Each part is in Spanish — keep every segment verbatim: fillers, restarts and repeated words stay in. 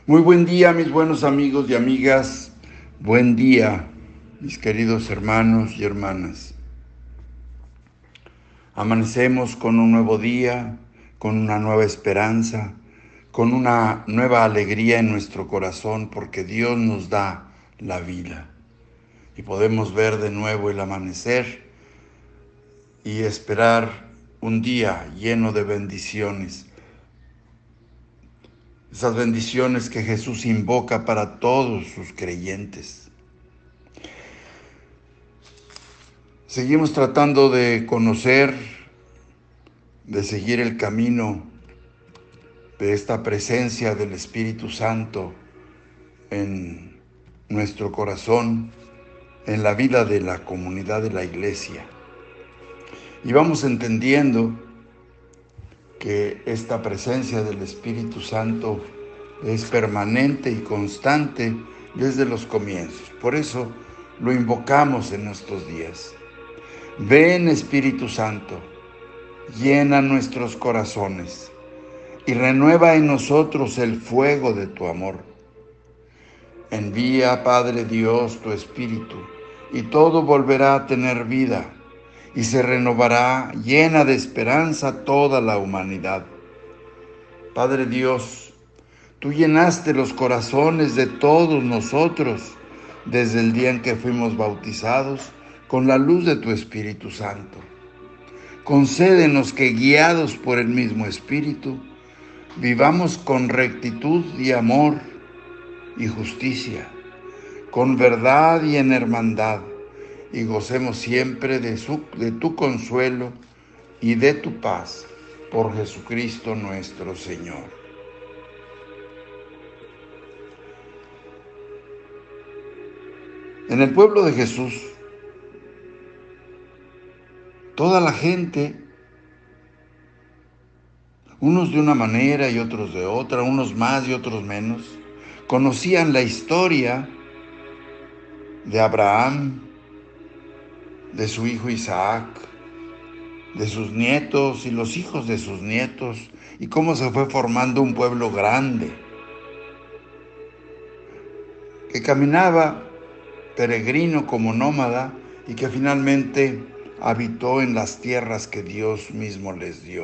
Muy buen día, mis buenos amigos y amigas. Buen día, mis queridos hermanos y hermanas. Amanecemos con un nuevo día, con una nueva esperanza, con una nueva alegría en nuestro corazón, porque Dios nos da la vida. Y podemos ver de nuevo el amanecer y esperar un día lleno de bendiciones. Esas bendiciones que Jesús invoca para todos sus creyentes. Seguimos tratando de conocer, de seguir el camino de esta presencia del Espíritu Santo en nuestro corazón, en la vida de la comunidad de la iglesia. Y vamos entendiendo que esta presencia del Espíritu Santo es permanente y constante desde los comienzos. Por eso lo invocamos en estos días. Ven, Espíritu Santo, llena nuestros corazones y renueva en nosotros el fuego de tu amor. Envía, Padre Dios, tu Espíritu, y todo volverá a tener vida, y se renovará llena de esperanza toda la humanidad. Padre Dios, tú llenaste los corazones de todos nosotros desde el día en que fuimos bautizados con la luz de tu Espíritu Santo. Concédenos que, guiados por el mismo Espíritu, vivamos con rectitud y amor y justicia, con verdad y en hermandad, y gocemos siempre de, su, de tu consuelo y de tu paz, por Jesucristo nuestro Señor. En el pueblo de Jesús, toda la gente, unos de una manera y otros de otra, unos más y otros menos, conocían la historia de Abraham, de su hijo Isaac, de sus nietos y los hijos de sus nietos, y cómo se fue formando un pueblo grande, que caminaba peregrino como nómada y que finalmente habitó en las tierras que Dios mismo les dio.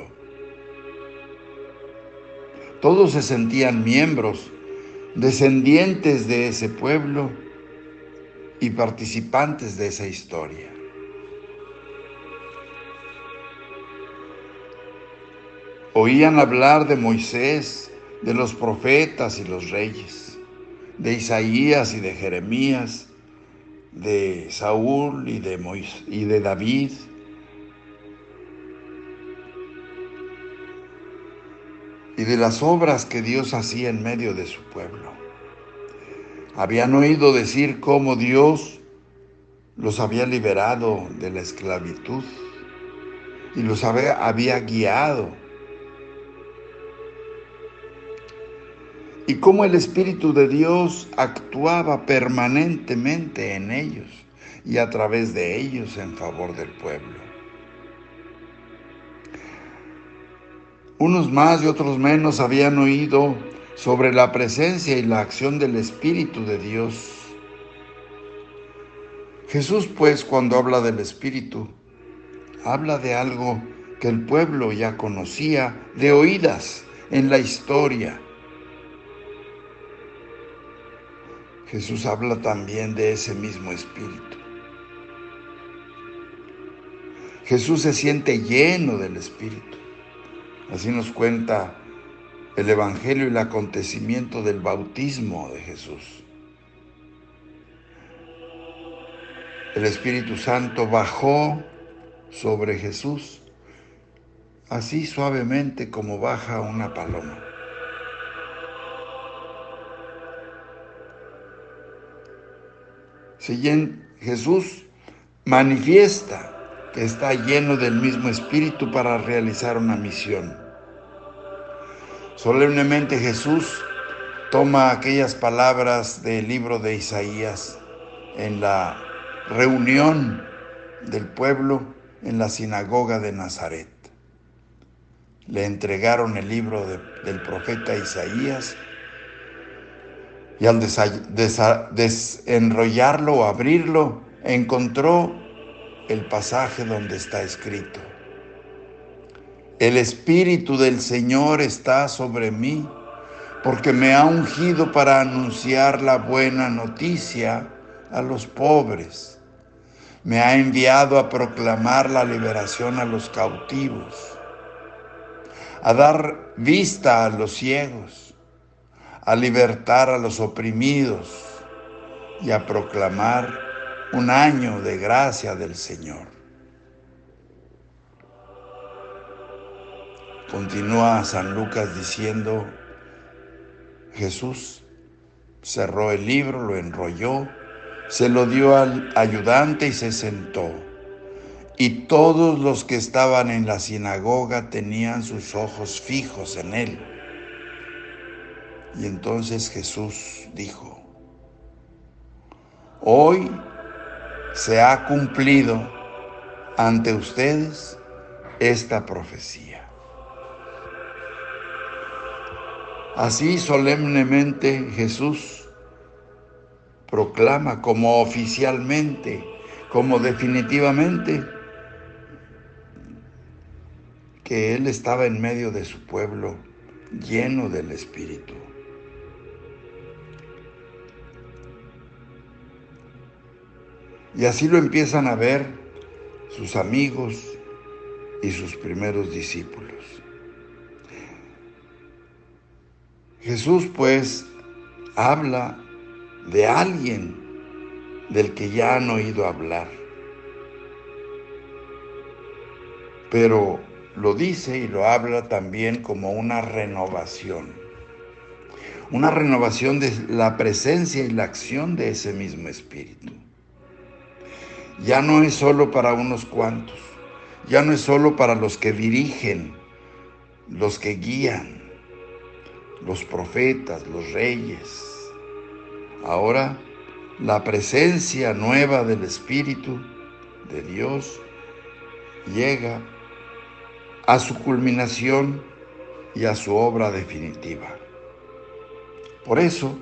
Todos se sentían miembros, descendientes de ese pueblo y participantes de esa historia. Oían hablar de Moisés, de los profetas y los reyes, de Isaías y de Jeremías, de Saúl y de Moisés y de David, y de las obras que Dios hacía en medio de su pueblo. Habían oído decir cómo Dios los había liberado de la esclavitud y los había, había guiado, y cómo el Espíritu de Dios actuaba permanentemente en ellos y a través de ellos en favor del pueblo. Unos más y otros menos habían oído sobre la presencia y la acción del Espíritu de Dios. Jesús, pues, cuando habla del Espíritu, habla de algo que el pueblo ya conocía de oídas en la historia. Jesús habla también de ese mismo Espíritu. Jesús se siente lleno del Espíritu. Así nos cuenta el Evangelio y el acontecimiento del bautismo de Jesús. El Espíritu Santo bajó sobre Jesús, así suavemente como baja una paloma. Jesús manifiesta que está lleno del mismo Espíritu para realizar una misión. Solemnemente Jesús toma aquellas palabras del libro de Isaías en la reunión del pueblo en la sinagoga de Nazaret. Le entregaron el libro de, del profeta Isaías Y al desa- desa- desenrollarlo o abrirlo, encontró el pasaje donde está escrito: el Espíritu del Señor está sobre mí, porque me ha ungido para anunciar la buena noticia a los pobres. Me ha enviado a proclamar la liberación a los cautivos, a dar vista a los ciegos, a libertar a los oprimidos y a proclamar un año de gracia del Señor. Continúa San Lucas diciendo: Jesús cerró el libro, lo enrolló, se lo dio al ayudante y se sentó. Y todos los que estaban en la sinagoga tenían sus ojos fijos en él. Y entonces Jesús dijo: hoy se ha cumplido ante ustedes esta profecía. Así solemnemente Jesús proclama como oficialmente, como definitivamente, que Él estaba en medio de su pueblo lleno del Espíritu. Y así lo empiezan a ver sus amigos y sus primeros discípulos. Jesús, pues, habla de alguien del que ya han oído hablar, pero lo dice y lo habla también como una renovación, una renovación de la presencia y la acción de ese mismo Espíritu. Ya no es solo para unos cuantos, ya no es solo para los que dirigen, los que guían, los profetas, los reyes. Ahora la presencia nueva del Espíritu de Dios llega a su culminación y a su obra definitiva. Por eso,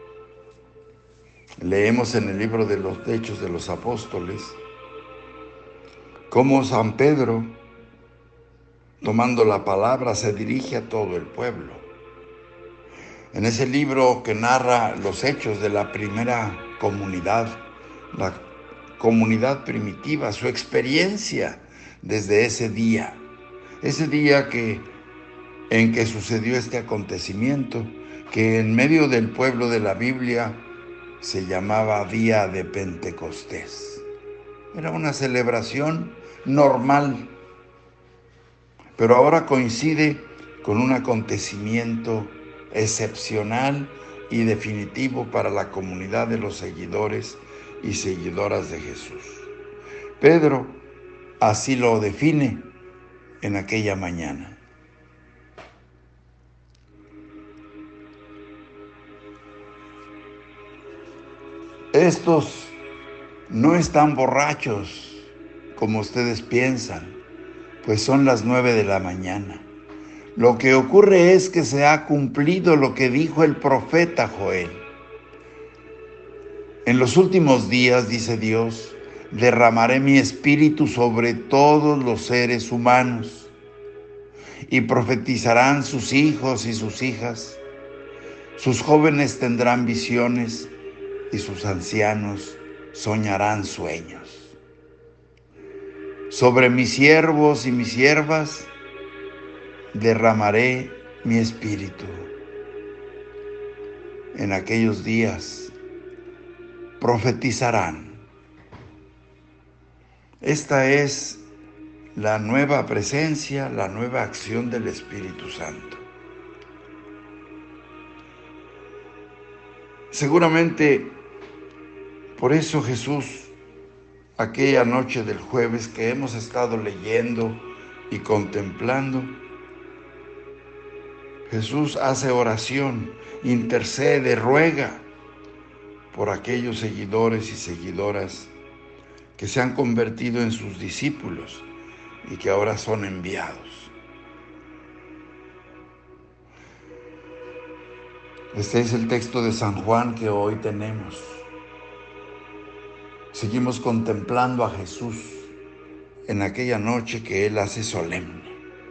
leemos en el libro de los Hechos de los Apóstoles cómo San Pedro, tomando la palabra, se dirige a todo el pueblo. En ese libro que narra los hechos de la primera comunidad, la comunidad primitiva, su experiencia desde ese día, ese día que, en que sucedió este acontecimiento, que en medio del pueblo de la Biblia se llamaba Día de Pentecostés. Era una celebración normal, pero ahora coincide con un acontecimiento excepcional y definitivo para la comunidad de los seguidores y seguidoras de Jesús. Pedro así lo define en aquella mañana. Estos no están borrachos como ustedes piensan, pues son las nueve de la mañana. Lo que ocurre es que se ha cumplido lo que dijo el profeta Joel. En los últimos días, dice Dios, derramaré mi espíritu sobre todos los seres humanos, y profetizarán sus hijos y sus hijas. Sus jóvenes tendrán visiones y sus ancianos soñarán sueños. Sobre mis siervos y mis siervas derramaré mi espíritu. En aquellos días profetizarán. Esta es la nueva presencia, la nueva acción del Espíritu Santo. Seguramente por eso Jesús, aquella noche del jueves que hemos estado leyendo y contemplando, Jesús hace oración, intercede, ruega por aquellos seguidores y seguidoras que se han convertido en sus discípulos y que ahora son enviados. Este es el texto de San Juan que hoy tenemos. Seguimos contemplando a Jesús en aquella noche que Él hace solemne.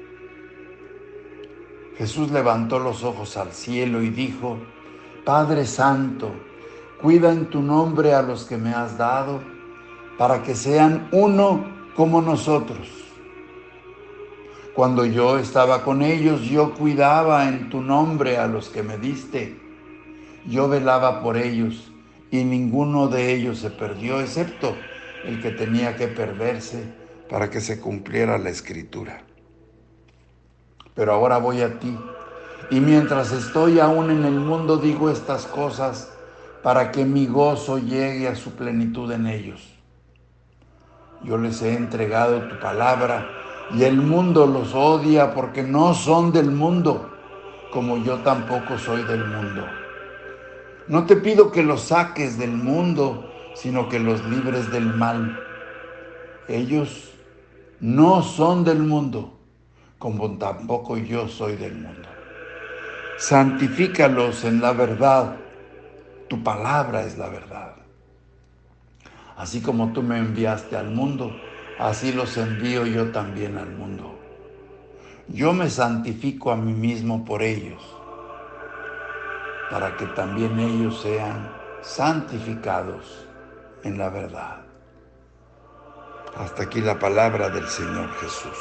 Jesús levantó los ojos al cielo y dijo: Padre Santo, cuida en tu nombre a los que me has dado, para que sean uno como nosotros. Cuando yo estaba con ellos, yo cuidaba en tu nombre a los que me diste. Yo velaba por ellos, y ninguno de ellos se perdió, excepto el que tenía que perderse para que se cumpliera la Escritura. Pero ahora voy a ti, y mientras estoy aún en el mundo digo estas cosas, para que mi gozo llegue a su plenitud en ellos. Yo les he entregado tu palabra, y el mundo los odia porque no son del mundo, como yo tampoco soy del mundo. No te pido que los saques del mundo, sino que los libres del mal. Ellos no son del mundo, como tampoco yo soy del mundo. Santifícalos en la verdad. Tu palabra es la verdad. Así como tú me enviaste al mundo, así los envío yo también al mundo. Yo me santifico a mí mismo por ellos, para que también ellos sean santificados en la verdad. Hasta aquí la palabra del Señor Jesús.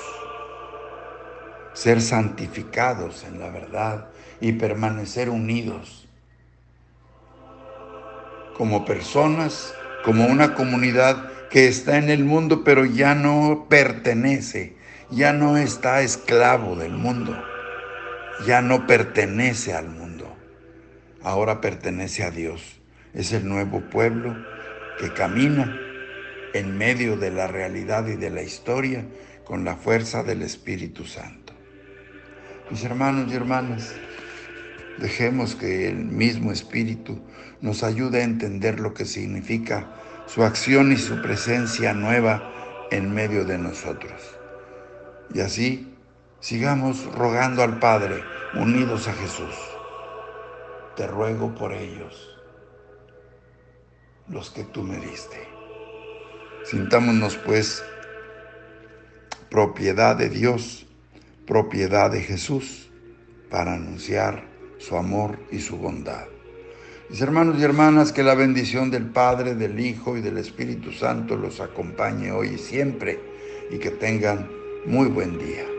Ser santificados en la verdad y permanecer unidos como personas, como una comunidad que está en el mundo, pero ya no pertenece, ya no está esclavo del mundo, ya no pertenece al mundo, ahora pertenece a Dios. Es el nuevo pueblo que camina en medio de la realidad y de la historia con la fuerza del Espíritu Santo. Mis hermanos y hermanas, dejemos que el mismo Espíritu nos ayude a entender lo que significa su acción y su presencia nueva en medio de nosotros. Y así sigamos rogando al Padre, unidos a Jesús. Te ruego por ellos, los que tú me diste. Sintámonos pues propiedad de Dios, propiedad de Jesús, para anunciar su amor y su bondad. Mis hermanos y hermanas, que la bendición del Padre, del Hijo y del Espíritu Santo los acompañe hoy y siempre, y que tengan muy buen día.